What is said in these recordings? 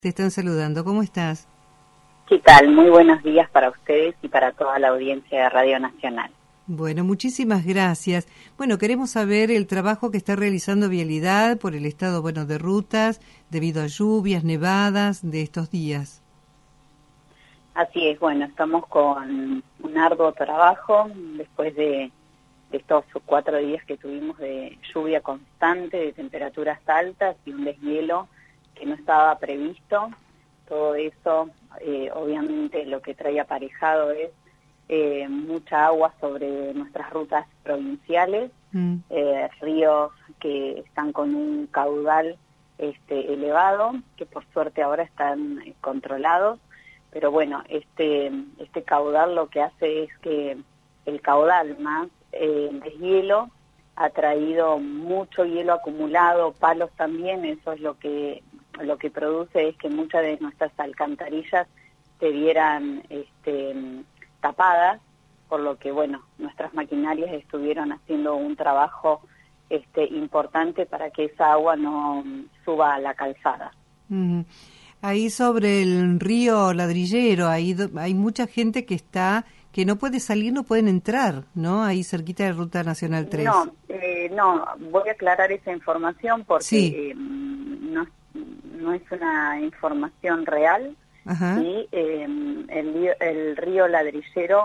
Te están saludando. ¿Cómo estás? ¿Qué tal? Muy buenos días para ustedes y para toda la audiencia de Radio Nacional. Bueno, muchísimas gracias. Bueno, queremos saber el trabajo que está realizando Vialidad por el estado, de rutas, debido a lluvias, nevadas de estos días. Así es, estamos con un arduo trabajo después de estos 4 días que tuvimos de lluvia constante, de temperaturas altas y un deshielo que no estaba previsto. Todo eso, obviamente, lo que trae aparejado es mucha agua sobre nuestras rutas provinciales, ríos que están con un caudal elevado, que por suerte ahora están controlados, pero bueno, este caudal lo que hace es que el caudal más el deshielo ha traído mucho hielo acumulado, palos también. Eso es lo que produce es que muchas de nuestras alcantarillas se vieran tapadas, por lo que nuestras maquinarias estuvieron haciendo un trabajo importante para que esa agua no suba a la calzada. Ahí sobre el río Ladrillero, hay mucha gente que no puede salir, no pueden entrar, ¿no? Ahí cerquita de Ruta Nacional 3. No, voy a aclarar esa información porque sí. No es una información real. Ajá. ¿Sí? El río Ladrillero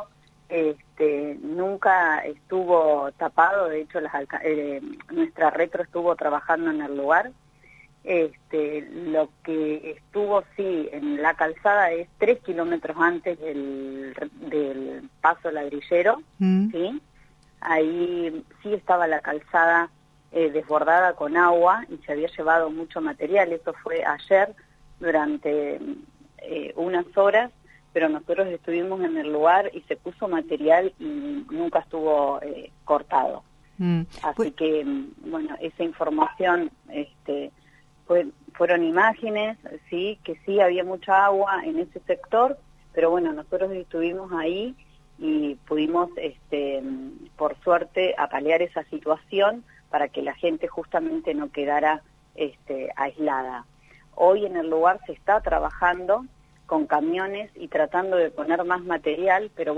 nunca estuvo tapado. De hecho nuestra retro estuvo trabajando en el lugar. Lo que estuvo sí en la calzada es 3 kilómetros antes del paso Ladrillero. ¿Sí? Ahí sí estaba la calzada desbordada con agua y se había llevado mucho material. Eso fue ayer durante unas horas, pero nosotros estuvimos en el lugar y se puso material y nunca estuvo cortado. Así que, esa información fueron imágenes, sí, que sí había mucha agua en ese sector, pero nosotros estuvimos ahí y pudimos, por suerte, apalear esa situación para que la gente justamente no quedara aislada. Hoy en el lugar se está trabajando con camiones y tratando de poner más material, pero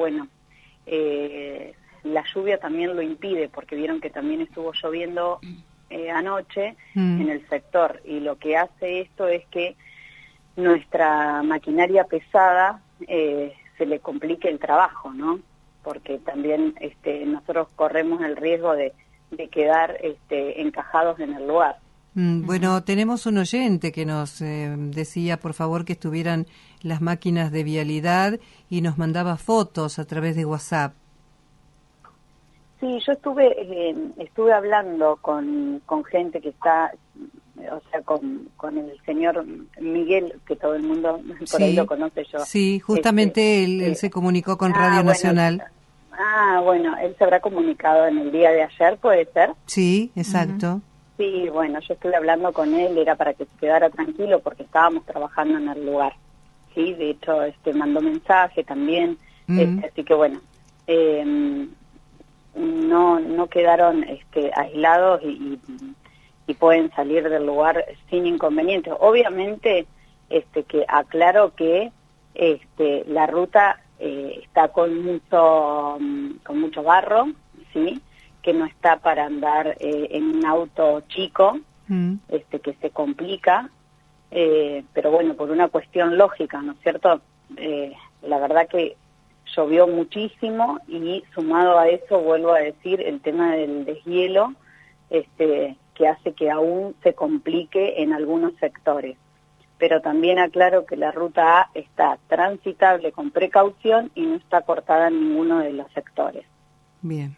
la lluvia también lo impide, porque vieron que también estuvo lloviendo anoche en el sector, y lo que hace esto es que nuestra maquinaria pesada se le complique el trabajo, ¿no? Porque también nosotros corremos el riesgo de quedar encajados en el lugar. Bueno, tenemos un oyente que nos decía, por favor, que estuvieran las máquinas de Vialidad y nos mandaba fotos a través de WhatsApp. Sí, yo estuve hablando con gente que está, o sea, con el señor Miguel, que todo el mundo por ahí lo conoce. Yo. Sí, justamente él se comunicó con Radio Nacional. Él se habrá comunicado en el día de ayer, ¿puede ser? Sí, exacto. Sí, yo estuve hablando con él, era para que se quedara tranquilo porque estábamos trabajando en el lugar. Sí, de hecho, mandó mensaje también, así que no quedaron aislados y pueden salir del lugar sin inconvenientes. Obviamente, que aclaro que la ruta está con mucho barro, sí, que no está para andar en un auto chico, que se complica, pero por una cuestión lógica, ¿no es cierto? La verdad que llovió muchísimo y sumado a eso, vuelvo a decir, el tema del deshielo, que hace que aún se complique en algunos sectores. Pero también aclaro que la ruta A está transitable con precaución y no está cortada en ninguno de los sectores. Bien.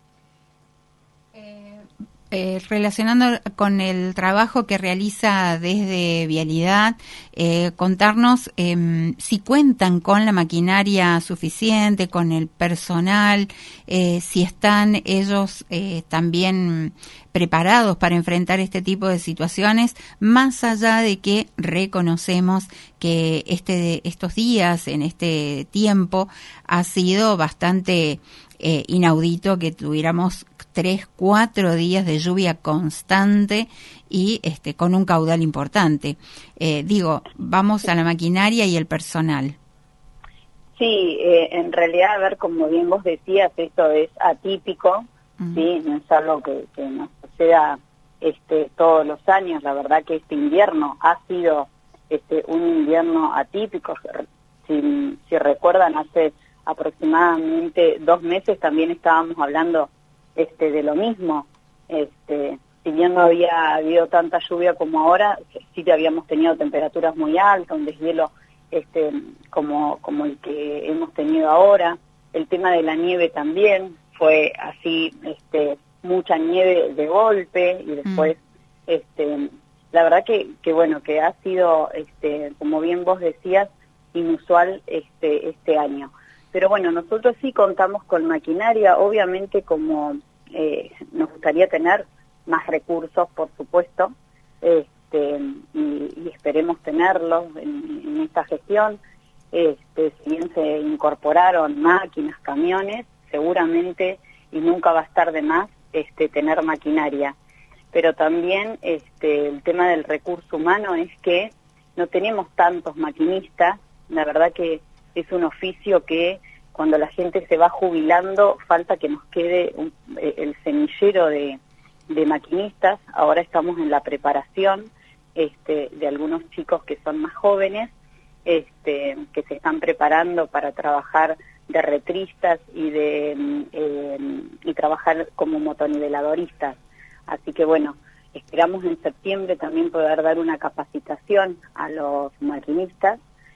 Relacionando con el trabajo que realiza desde Vialidad, contarnos si cuentan con la maquinaria suficiente, con el personal, si están ellos también preparados para enfrentar este tipo de situaciones, más allá de que reconocemos que estos días, en este tiempo, ha sido bastante inaudito que tuviéramos 3, 4 días de lluvia constante y con un caudal importante. Vamos a la maquinaria y el personal. Sí, en realidad, a ver, como bien vos decías, esto es atípico, ¿sí? No es algo que nos suceda todos los años. La verdad que este invierno ha sido un invierno atípico. Si recuerdan, hace aproximadamente 2 meses también estábamos hablando de lo mismo. Si bien no había habido tanta lluvia como ahora, sí que habíamos tenido temperaturas muy altas, un deshielo como el que hemos tenido ahora. El tema de la nieve también fue así, mucha nieve de golpe, y después la verdad que bueno, que ha sido como bien vos decías, inusual este año. Pero bueno, nosotros sí contamos con maquinaria, obviamente como nos gustaría tener más recursos, por supuesto, y esperemos tenerlos en esta gestión. Si bien se incorporaron máquinas, camiones, seguramente y nunca va a estar de más tener maquinaria. Pero también el tema del recurso humano es que no tenemos tantos maquinistas. La verdad que es un oficio que cuando la gente se va jubilando falta que nos quede el semillero de maquinistas. Ahora estamos en la preparación de algunos chicos que son más jóvenes, que se están preparando para trabajar de retristas y trabajar como motoniveladoristas. Así que bueno, esperamos en septiembre también poder dar una capacitación a los maquinistas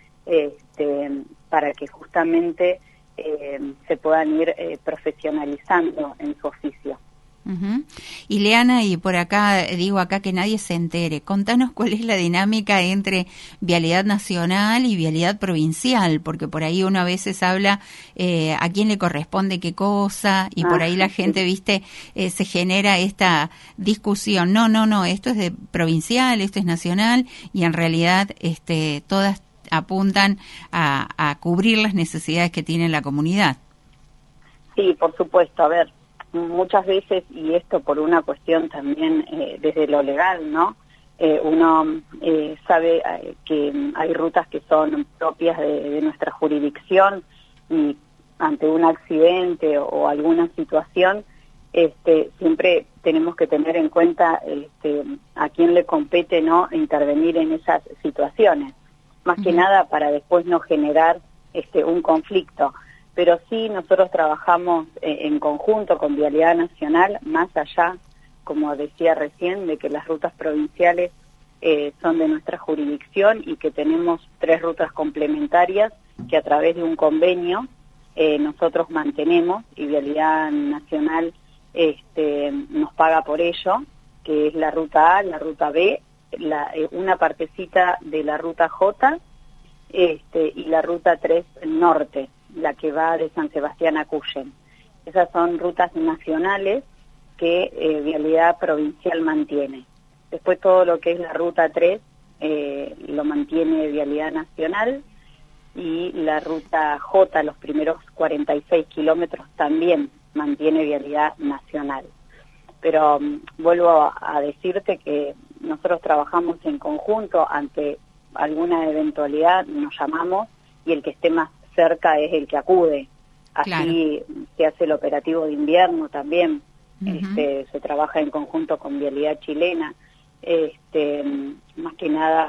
para que justamente se puedan ir profesionalizando en su oficio. Y Leana, y por acá, digo acá que nadie se entere, contanos cuál es la dinámica entre vialidad nacional y vialidad provincial, porque por ahí uno a veces habla a quién le corresponde qué cosa, y por ahí la gente, viste, se genera esta discusión, no, esto es de provincial, esto es nacional, y en realidad todas apuntan a cubrir las necesidades que tiene la comunidad. Sí, por supuesto, a ver, muchas veces, y esto por una cuestión también desde lo legal, ¿no? Uno sabe que hay rutas que son propias de nuestra jurisdicción, y ante un accidente o alguna situación, siempre tenemos que tener en cuenta a quién le compete, ¿no?, intervenir en esas situaciones, más que nada para después no generar un conflicto. Pero sí, nosotros trabajamos en conjunto con Vialidad Nacional, más allá, como decía recién, de que las rutas provinciales son de nuestra jurisdicción y que tenemos 3 rutas complementarias que a través de un convenio nosotros mantenemos, y Vialidad Nacional nos paga por ello, que es la ruta A, la ruta B, una partecita de la ruta J y la ruta 3 norte, la que va de San Sebastián a Cuyen. Esas son rutas nacionales que Vialidad Provincial mantiene. Después todo lo que es la ruta 3 lo mantiene Vialidad Nacional, y la ruta J, los primeros 46 kilómetros, también mantiene Vialidad Nacional. Pero vuelvo a decirte que nosotros trabajamos en conjunto. Ante alguna eventualidad nos llamamos y el que esté más cerca es el que acude. Así claro. Se hace el operativo de invierno también. Se trabaja en conjunto con Vialidad Chilena. Más que nada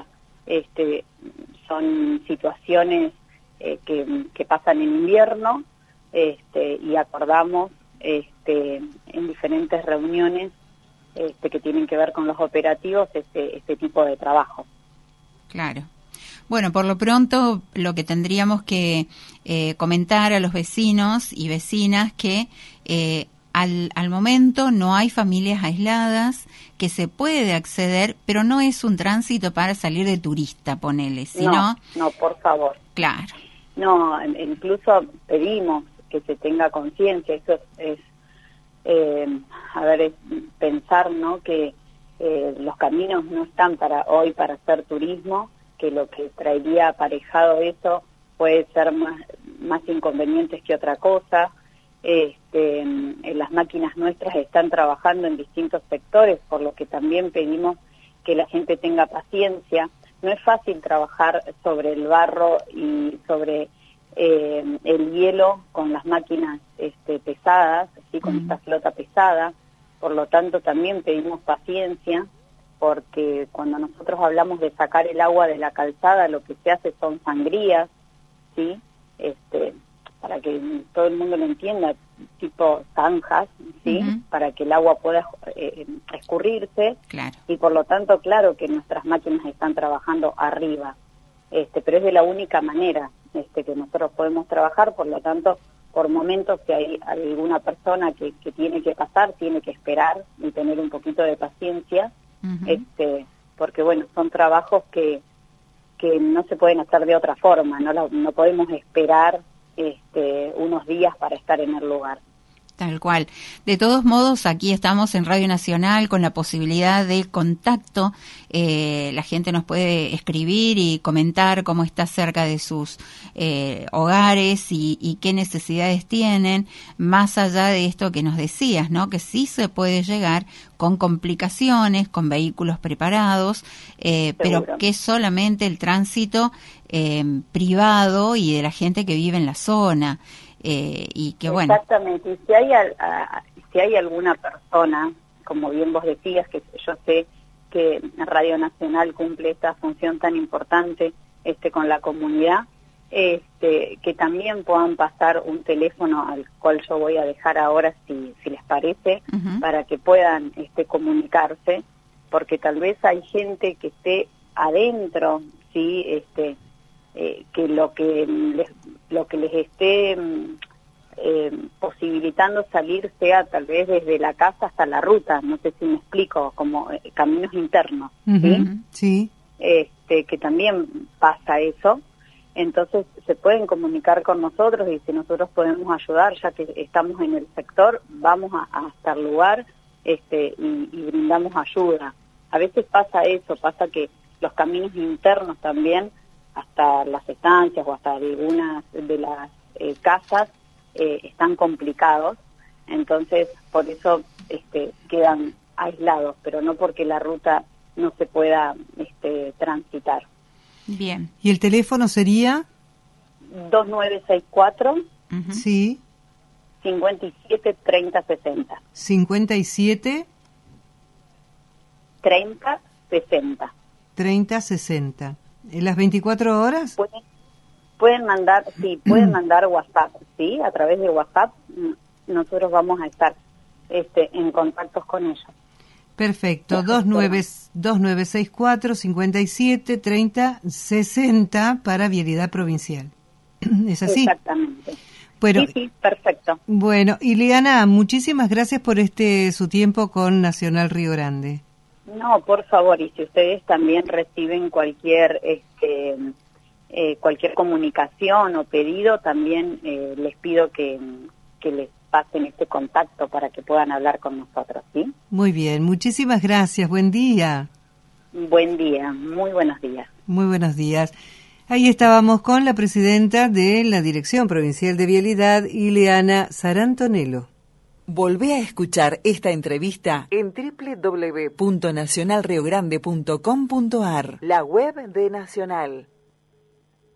son situaciones que pasan en invierno, y acordamos en diferentes reuniones que tienen que ver con los operativos este tipo de trabajo. Claro. Bueno, por lo pronto lo que tendríamos que comentar a los vecinos y vecinas que al momento no hay familias aisladas, que se puede acceder, pero no es un tránsito para salir de turista, ponele, sino... No, por favor. Claro. No, incluso pedimos que se tenga conciencia. Eso es pensar, ¿no?, que los caminos no están para hacer turismo, que lo que traería aparejado eso puede ser más inconvenientes que otra cosa. las máquinas nuestras están trabajando en distintos sectores, por lo que también pedimos que la gente tenga paciencia. No es fácil trabajar sobre el barro y sobre el hielo con las máquinas pesadas, así con esta flota pesada. Por lo tanto, también pedimos paciencia, porque cuando nosotros hablamos de sacar el agua de la calzada, lo que se hace son sangrías, ¿sí? Para que todo el mundo lo entienda, tipo zanjas, ¿sí? Para que el agua pueda escurrirse. Claro. Y por lo tanto, claro que nuestras máquinas están trabajando arriba, pero es de la única manera que nosotros podemos trabajar. Por lo tanto, por momentos, si hay alguna persona que tiene que pasar, tiene que esperar y tener un poquito de paciencia, porque bueno, son trabajos que no se pueden hacer de otra forma, no podemos esperar unos días para estar en el lugar. Tal cual. De todos modos, aquí estamos en Radio Nacional con la posibilidad de contacto. La gente nos puede escribir y comentar cómo está cerca de sus hogares y qué necesidades tienen, más allá de esto que nos decías, ¿no? Que sí se puede llegar con complicaciones, con vehículos preparados, pero que solamente el tránsito privado y de la gente que vive en la zona. Y que bueno. Exactamente, y si hay alguna persona, como bien vos decías, que yo sé que Radio Nacional cumple esta función tan importante con la comunidad, que también puedan pasar un teléfono al cual yo voy a dejar ahora, si les parece, para que puedan comunicarse, porque tal vez hay gente que esté adentro, sí, que lo que les esté posibilitando salir sea tal vez desde la casa hasta la ruta, no sé si me explico, como caminos internos, ¿sí? Que también pasa eso. Entonces se pueden comunicar con nosotros y si nosotros podemos ayudar, ya que estamos en el sector, vamos hasta el lugar y brindamos ayuda. A veces pasa eso, pasa que los caminos internos también, hasta las estancias o hasta algunas de las casas, están complicados, entonces por eso quedan aislados, pero no porque la ruta no se pueda transitar. Bien. ¿Y el teléfono sería? 2964 Sí. 57 30 60. 57 30 60. 30 60. ¿En las 24 horas? Pueden mandar, sí, pueden mandar WhatsApp, sí, a través de WhatsApp nosotros vamos a estar en contactos con ellos. Perfecto, 2964 57 30 60 para Vialidad Provincial. ¿Es así? Exactamente. Bueno, sí, perfecto. Bueno, Ileana, muchísimas gracias por su tiempo con Nacional Río Grande. No, por favor, y si ustedes también reciben cualquier comunicación o pedido, también les pido que les pasen este contacto para que puedan hablar con nosotros, ¿sí? Muy bien, muchísimas gracias, buen día. Buen día, muy buenos días. Muy buenos días. Ahí estábamos con la presidenta de la Dirección Provincial de Vialidad, Ileana Sarantonelo. Volvé a escuchar esta entrevista en www.nacionalriogrande.com.ar, la web de Nacional.